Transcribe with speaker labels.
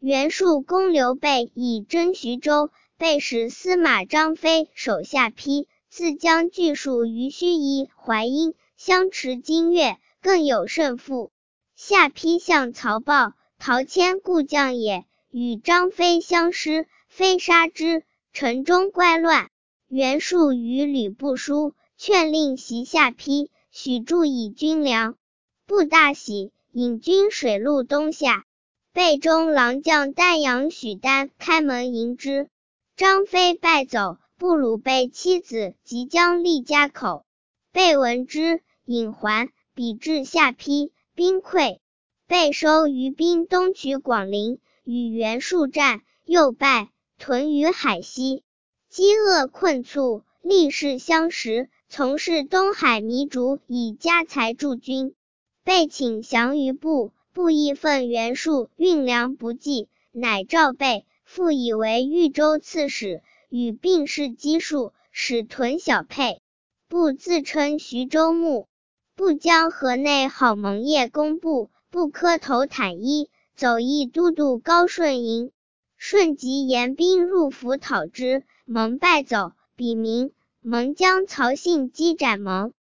Speaker 1: 袁术攻刘备以征徐州，备使司马张飞手下邳，自将据属于盱眙、淮阴，相持经月，更有胜负。下邳向曹报，陶谦故将也，与张飞相失，飞杀之，城中怪乱。袁术与吕布书，劝令袭下邳，许助以军粮。布大喜，引军水陆东下。备中郎将丹阳许丹开门迎之，张飞败走，布鲁备妻子即将立家口。备闻之，引还，彼至下邳，兵溃。备收余兵东取广陵，与袁术战，又败，屯于海西。饥饿困促，力士相食，从事东海糜竺以家财助军。备请降于部，部亦愤袁术运粮不济，乃召备，复以为豫州刺史，与并市积数，使屯小沛。部自称徐州牧。部将河内好蒙业公布，部磕头袒衣，走诣都督高顺营。顺即严兵入府讨之，蒙败走，笔名蒙将曹信击斩蒙。